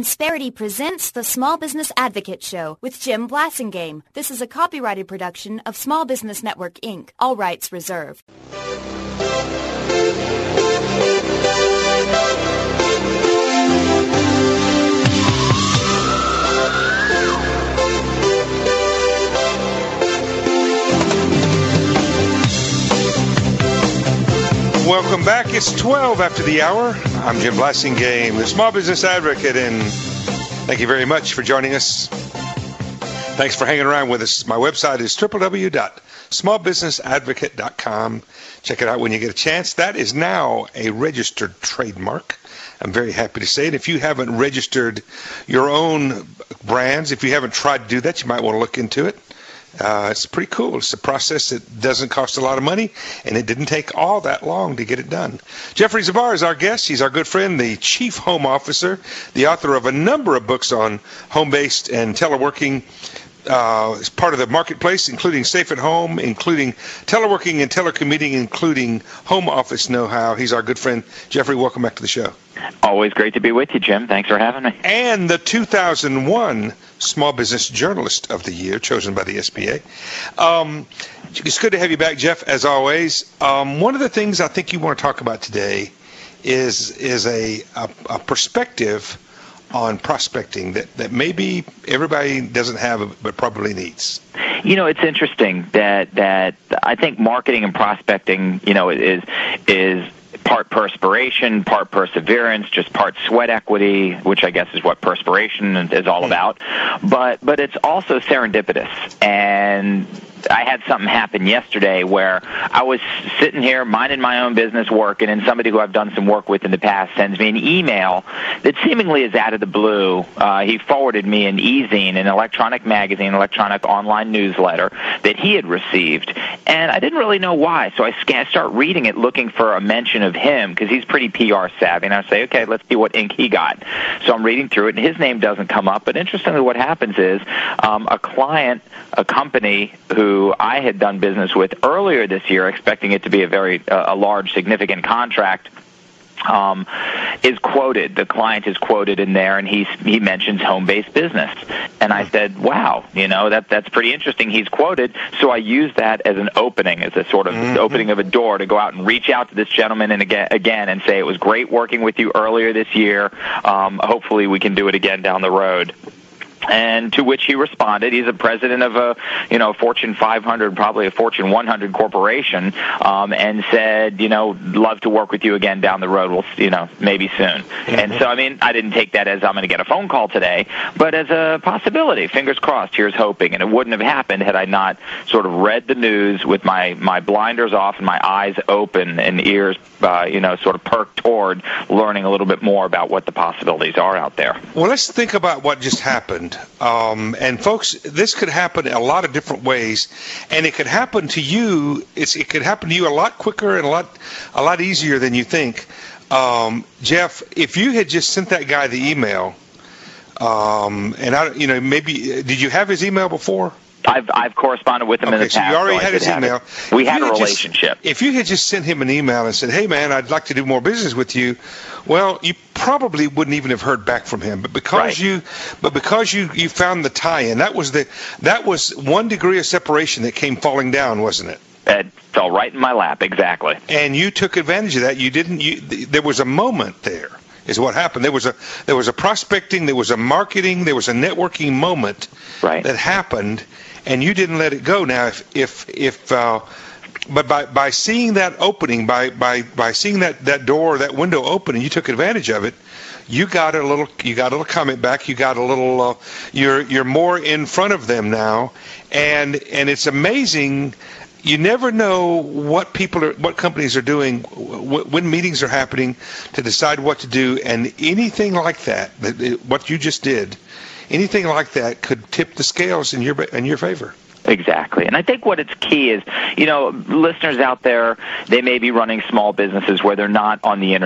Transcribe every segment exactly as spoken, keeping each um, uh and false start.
Insperity presents the Small Business Advocate Show with Jim Blasingame. This is a copyrighted production of Small Business Network, Incorporated. All rights reserved. Welcome back. It's twelve after the hour. I'm Jim Blasingame, the Small Business Advocate, and thank you very much for joining us. Thanks for hanging around with us. My website is w w w dot small business advocate dot com. Check it out when you get a chance. That is now a registered trademark. I'm very happy to say it. If you haven't registered your own brands, if you haven't tried to do that, you might want to look into it. Uh, it's pretty cool. It's a process that doesn't cost a lot of money, and it didn't take all that long to get it done. Jeffrey Zavar is our guest. He's our good friend, the Chief Home Officer, the author of a number of books on home-based and teleworking uh, as part of the marketplace, including Safe at Home, including teleworking and telecommuting, including home office know-how. He's our good friend. Jeffrey, welcome back to the show. Always great to be with you, Jim. Thanks for having me. And the two thousand one Small Business Journalist of the Year, chosen by the S B A. Um, it's good to have you back, Jeff, as always. Um, one of the things I think you want to talk about today is is a, a, a perspective on prospecting that, that maybe everybody doesn't have but probably needs. You know, it's interesting that that I think marketing and prospecting, you know, is is part perspiration, part perseverance, just part sweat equity, which I guess is what perspiration is all about. But but it's also serendipitous. And I had something happen yesterday where I was sitting here minding my own business working, and somebody who I've done some work with in the past sends me an email that seemingly is out of the blue. Uh, he forwarded me an e-zine, an electronic magazine, electronic online newsletter that he had received, and I didn't really know why. So I scan, start reading it looking for a mention of him because he's pretty P R savvy, and I say, okay, let's see what ink he got. So I'm reading through it, and his name doesn't come up, but interestingly what happens is um, a client, a company who who I had done business with earlier this year, expecting it to be a very uh, a large, significant contract, um, is quoted. The client is quoted in there, and he he mentions home-based business. And I said, wow, you know, that that's pretty interesting. He's quoted, so I used that as an opening, as a sort of mm-hmm. opening of a door to go out and reach out to this gentleman and again, again and say, it was great working with you earlier this year. Um, hopefully we can do it again down the road. And to which he responded, he's a president of a, you know, Fortune five hundred, probably a Fortune one hundred corporation, um, and said, you know, love to work with you again down the road. We'll, you know, maybe soon. Mm-hmm. And so, I mean, I didn't take that as I'm going to get a phone call today, but as a possibility. Fingers crossed, here's hoping. And it wouldn't have happened had I not sort of read the news with my, my blinders off and my eyes open and ears, uh, you know, sort of perked toward learning a little bit more about what the possibilities are out there. Well, let's think about what just happened. Um, and folks, this could happen a lot of different ways, and it could happen to you. It's, it could happen to you a lot quicker and a lot, a lot easier than you think. Um, Jeff, if you had just sent that guy the email, um, and I, you know, maybe did you have his email before? I've I've corresponded with him okay, in the past. So you already so had his email. We if had a had relationship. Just, if you had just sent him an email and said, hey, man, I'd like to do more business with you, well, you probably wouldn't even have heard back from him. But because right. you but because you, you found the tie-in, that was the that was one degree of separation that came falling down, wasn't it? It fell right in my lap, exactly. And you took advantage of that. You didn't you there was a moment there. Is what happened. There was a there was a prospecting, there was a marketing, there was a networking moment right. that happened, and you didn't let it go. Now, if if if, uh, but by by seeing that opening, by by by seeing that that door, that window open, and you took advantage of it, you got a little you got a little comment back. You got a little. Uh, you're you're more in front of them now, and and it's amazing. You never know what people are, what companies are doing, when meetings are happening to decide what to do, and anything like that, what you just did, anything like that could tip the scales in your in your favor. Exactly. And I think what it's key is, you know, listeners out there, they may be running small businesses where they're not on the internet.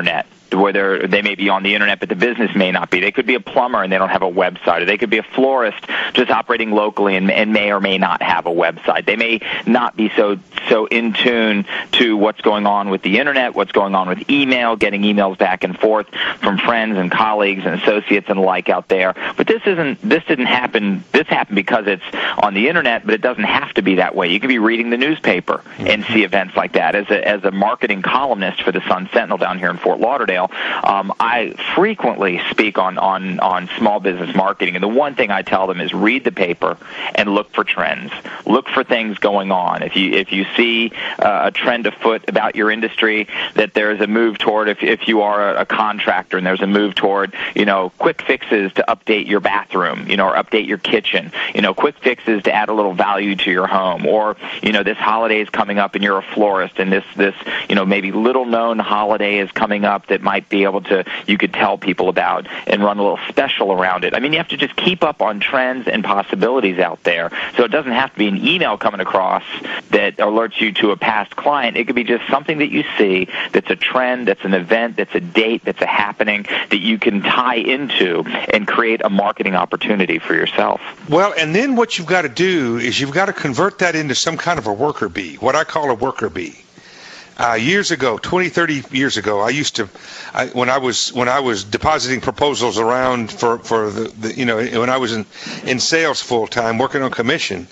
where they're, they may be on the internet, but the business may not be. They could be a plumber and they don't have a website, or they could be a florist just operating locally and, and may or may not have a website. They may not be so so in tune to what's going on with the internet, what's going on with email, getting emails back and forth from friends and colleagues and associates and the like out there. But this isn't. This didn't happen. This happened because it's on the internet, but it doesn't have to be that way. You could be reading the newspaper and see events like that. As a as a marketing columnist for the Sun Sentinel down here in Fort Lauderdale, um, I frequently speak on on on small business marketing, and the one thing I tell them is read the paper and look for trends. Look for things going on. If you if you see uh, a trend afoot about your industry, that there's a move toward, if if you are a, a contractor and there's a move toward, you know, quick fixes to update your bathroom, you know, or update your kitchen, you know, quick fixes to add a little value to your home, or, you know, this holiday is coming up and you're a florist, and this this you know, maybe little known holiday is coming up that might be able to, you could tell people about and run a little special around it. I mean, you have to just keep up on trends and possibilities out there. So it doesn't have to be an email coming across that alerts you to a past client. It could be just something that you see that's a trend, that's an event, that's a date, that's a happening that you can tie into and create a marketing opportunity for yourself. Well, and then what you've got to do is you've got to convert that into some kind of a worker bee, what I call a worker bee. Uh, years ago, twenty, thirty years ago, I used to, I, when I was when I was depositing proposals around for for the, the you know when I was in in sales full time working on commission,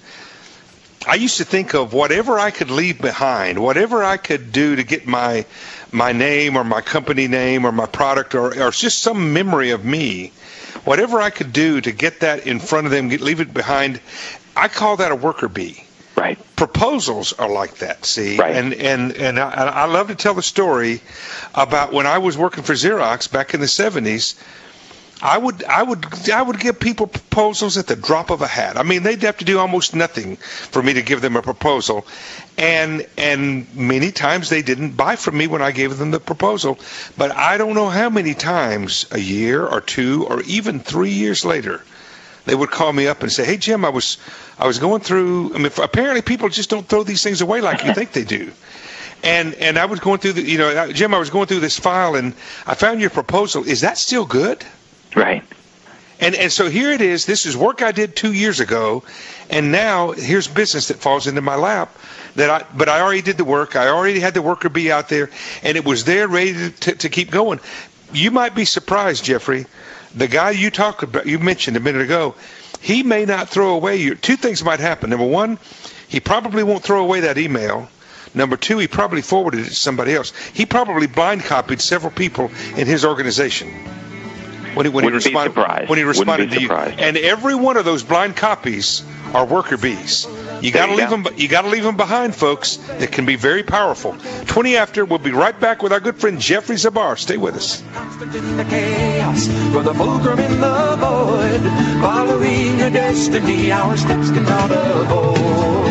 I used to think of whatever I could leave behind, whatever I could do to get my my name or my company name or my product or or just some memory of me, whatever I could do to get that in front of them, get, leave it behind. I call that a worker bee. Right. Proposals are like that, see? Right. And and and I, I love to tell the story about when I was working for Xerox back in the seventies. I would I would I would give people proposals at the drop of a hat. I mean, they'd have to do almost nothing for me to give them a proposal, and and many times they didn't buy from me when I gave them the proposal. But I don't know how many times, a year or two or even three years later, they would call me up and say, "Hey, Jim, I was I was going through." I mean, apparently people just don't throw these things away like you think they do. And and I was going through the, you know, Jim, I was going through this file and I found your proposal. Is that still good? Right. And and so here it is. This is work I did two years ago, and now here's business that falls into my lap. That I, but I already did the work. I already had the worker bee out there, and it was there ready to, to keep going. You might be surprised, Jeffrey. The guy you talked about, you mentioned a minute ago, he may not throw away your. Two things might happen. Number one, he probably won't throw away that email. Number two, he probably forwarded it to somebody else. He probably blind copied several people in his organization. When he, when Wouldn't he responded, be surprised. when he responded Wouldn't be to you, surprised. and every one of those blind copies are worker bees. You got to leave go. them. You got to leave them behind, folks. That can be very powerful. Twenty after, we'll be right back with our good friend Jeffrey Zabar. Stay with us. Constant in the chaos, for the fulcrum in the void, following a destiny our steps cannot avoid.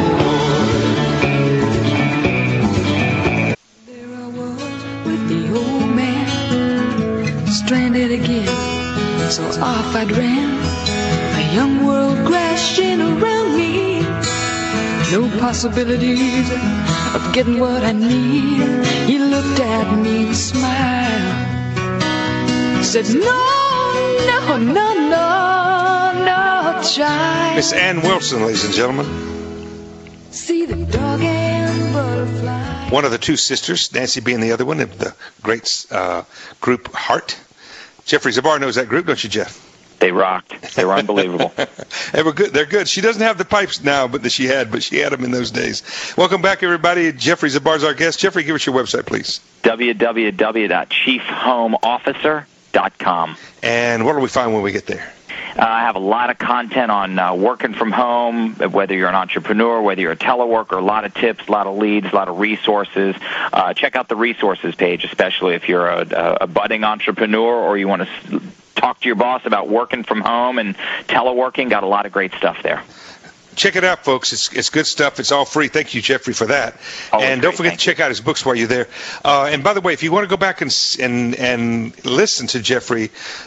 There I was with the old man, stranded again. So off I ran, a young world crashing around me. No possibilities of getting what I need. He looked at me and smiled, said, no, no, no, no, no, child. Miss Ann Wilson, ladies and gentlemen. See the dog and butterfly. One of the two sisters, Nancy being the other one, of the great uh, group Heart. Jeffrey Zabar knows that group, don't you, Jeff? They rocked. They were unbelievable. They were good. They're good. She doesn't have the pipes now, but that she had, but she had them in those days. Welcome back, everybody. Jeffrey Zabar's our guest. Jeffrey, give us your website, please. w w w dot chief home officer dot com. And what do we find when we get there? Uh, I have a lot of content on uh, working from home, whether you're an entrepreneur, whether you're a teleworker, a lot of tips, a lot of leads, a lot of resources. Uh, check out the resources page, especially if you're a, a budding entrepreneur or you want to talk to your boss about working from home and teleworking. Got a lot of great stuff there. check it out, folks. It's it's good stuff. It's all free. Thank you, Jeffrey, for that. Always and great. don't forget Thank to check you. out his books while you're there. Uh, and by the way, if you want to go back and s- and and listen to Jeffrey,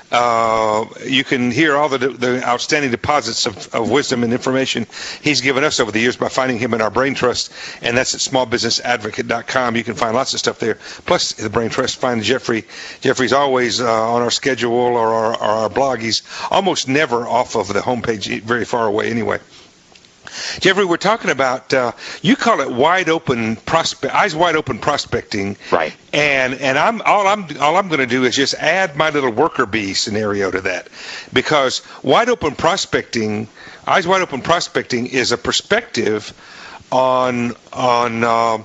uh, you can hear all the the outstanding deposits of, of wisdom and information he's given us over the years by finding him in our Brain Trust, and that's at small business advocate dot com. You can find lots of stuff there. Plus, the Brain Trust. Find Jeffrey. Jeffrey's always uh, on our schedule or our, or our blog. He's almost never off of the homepage, very far away anyway. Jeffrey, we're talking about, uh, you call it wide open prospect, eyes wide open prospecting. Right. And and I'm all I'm all I'm going to do is just add my little worker bee scenario to that, because wide open prospecting, eyes wide open prospecting is a perspective on on uh,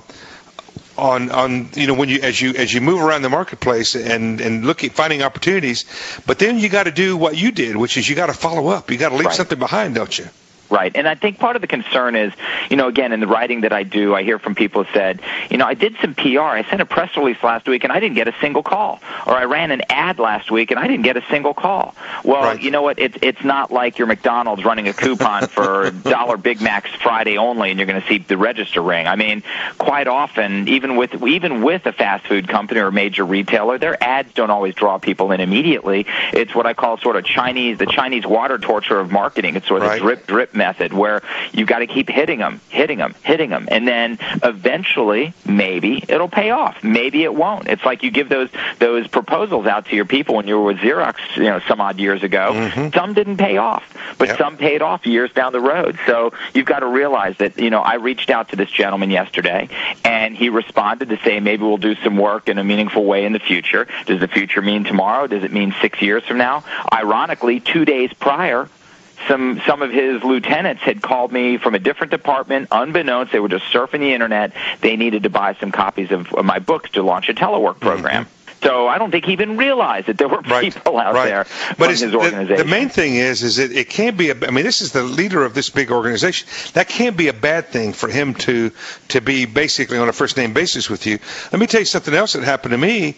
on on you know when you as you as you move around the marketplace and and look at finding opportunities, but then you got to do what you did, which is you got to follow up. You got to leave Right. something behind, don't you? Right. And I think part of the concern is, you know, again, in the writing that I do, I hear from people who said, you know, I did some P R. I sent a press release last week, and I didn't get a single call. Or I ran an ad last week, and I didn't get a single call. Well, Right. you know what? It's it's not like your McDonald's running a coupon for dollar Big Macs Friday only, and you're going to see the register ring. I mean, quite often, even with even with a fast food company or a major retailer, their ads don't always draw people in immediately. It's what I call sort of Chinese, the Chinese water torture of marketing. It's sort of Right. the drip drip method, where you've got to keep hitting them, hitting them, hitting them, and then eventually, maybe it'll pay off. Maybe it won't. It's like you give those those proposals out to your people when you were with Xerox, you know, some odd years ago. Mm-hmm. Some didn't pay off, but Yep. some paid off years down the road. So you've got to realize that, you know, I reached out to this gentleman yesterday, and he responded to say maybe we'll do some work in a meaningful way in the future. Does the future mean tomorrow? Does it mean six years from now? Ironically, two days prior, Some some of his lieutenants had called me from a different department, unbeknownst. They were just surfing the internet. They needed to buy some copies of, of my books to launch a telework program. Mm-hmm. So I don't think he even realized that there were Right, people out right. there But from it's, his the, organization. the main thing is, is that it can't be. A, I mean, this is the leader of this big organization. That can't be a bad thing for him to to be basically on a first name basis with you. Let me tell you something else that happened to me.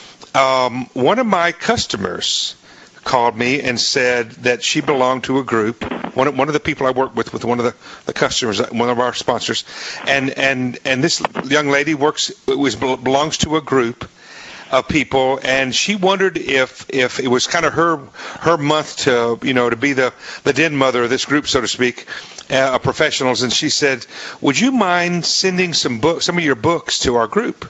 Um, one of my customers called me and said that she belonged to a group. One of, one of the people I work with, with one of the, the customers, one of our sponsors, and and and this young lady works was belongs to a group of people, and she wondered if if it was kind of her her month to you know to be the the den mother of this group, so to speak, uh, of professionals. And she said, "Would you mind sending some books, some of your books, to our group?"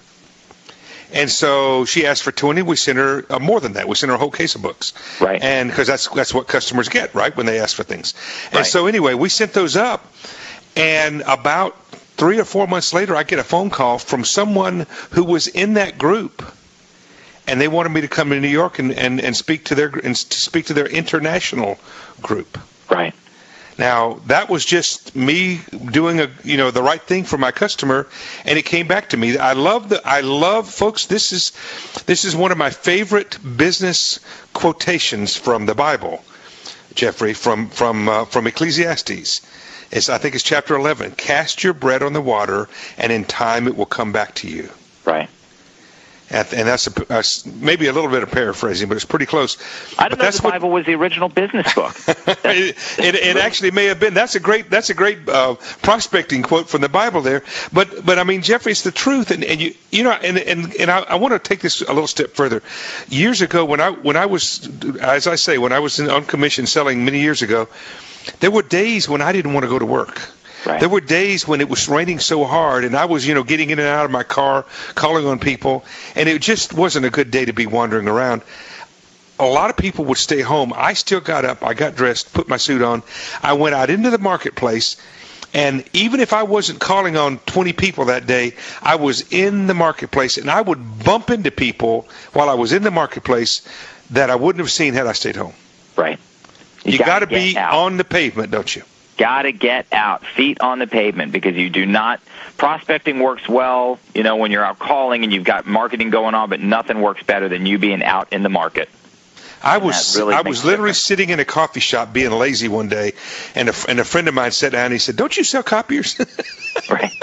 And so she asked for twenty. We sent her uh, more than that. We sent her a whole case of books. Right. And because that's that's what customers get, right, when they ask for things. And Right. so anyway, we sent those up. And about three or four months later, I get a phone call from someone who was in that group. And they wanted me to come to New York and, and, and speak to their and to speak to their international group. Right. Now, that was just me doing a you know the right thing for my customer, and it came back to me. I love the I love folks. This is this is one of my favorite business quotations from the Bible, Jeffrey, from from uh, from Ecclesiastes. It's I think it's chapter eleven. Cast your bread on the water, and in time it will come back to you. Right. And and that's a, uh, maybe a little bit of paraphrasing, but it's pretty close. I But don't know if that's the what- Bible was the original business book. it, it, it actually may have been. That's a great. That's a great uh, prospecting quote from the Bible there. But but I mean, Jeffrey, it's the truth, and, and you you know, and and, and I, I want to take this a little step further. Years ago, when I when I was, as I say, when I was in, on commission selling many years ago, there were days when I didn't want to go to work. Right. There were days when it was raining so hard, and I was, you know, getting in and out of my car, calling on people, and it just wasn't a good day to be wandering around. A lot of people would stay home. I still got up. I got dressed, put my suit on. I went out into the marketplace, and even if I wasn't calling on twenty people that day, I was in the marketplace, and I would bump into people while I was in the marketplace that I wouldn't have seen had I stayed home. Right. You, gotta got to get be out. on the pavement, don't you? Got to get out, feet on the pavement, because you do not. Prospecting works well, you know, when you're out calling and you've got marketing going on, but nothing works better than you being out in the market. I was really I makes was a literally difference. sitting in a coffee shop being lazy one day, and a, and a friend of mine sat down and he said, "Don't you sell copiers?" Right.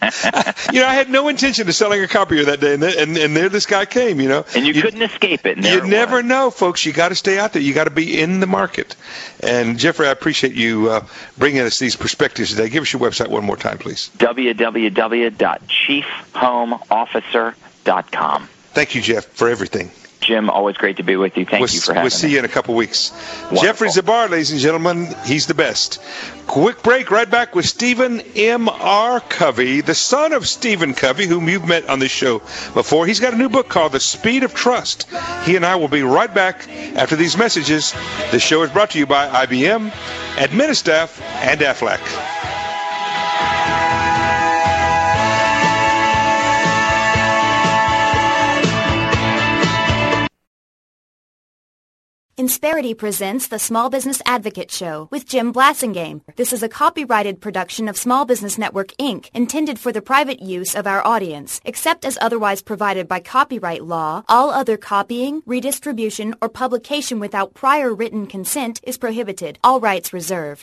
you know, I had no intention of selling a copier that day, and then, and, and there this guy came, you know. And you, you couldn't escape it. You never was. know, folks. You got to stay out there. You got to be in the market. And, Jeffrey, I appreciate you uh, bringing us these perspectives today. Give us your website one more time, please. w w w dot chief home officer dot com. Thank you, Jeff, for everything. Jim, always great to be with you. Thank we'll, you for having me. We'll see me. you in a couple weeks. Wonderful. Jeffrey Zabar, ladies and gentlemen, he's the best. Quick break, right back with Stephen M R. Covey, the son of Stephen Covey, whom you've met on this show before. He's got a new book called The Speed of Trust. He and I will be right back after these messages. This show is brought to you by I B M, Administaff, and Aflac. Insperity presents the Small Business Advocate Show with Jim Blasingame. This is a copyrighted production of Small Business Network, Incorporated, intended for the private use of our audience. Except as otherwise provided by copyright law, all other copying, redistribution, or publication without prior written consent is prohibited. All rights reserved.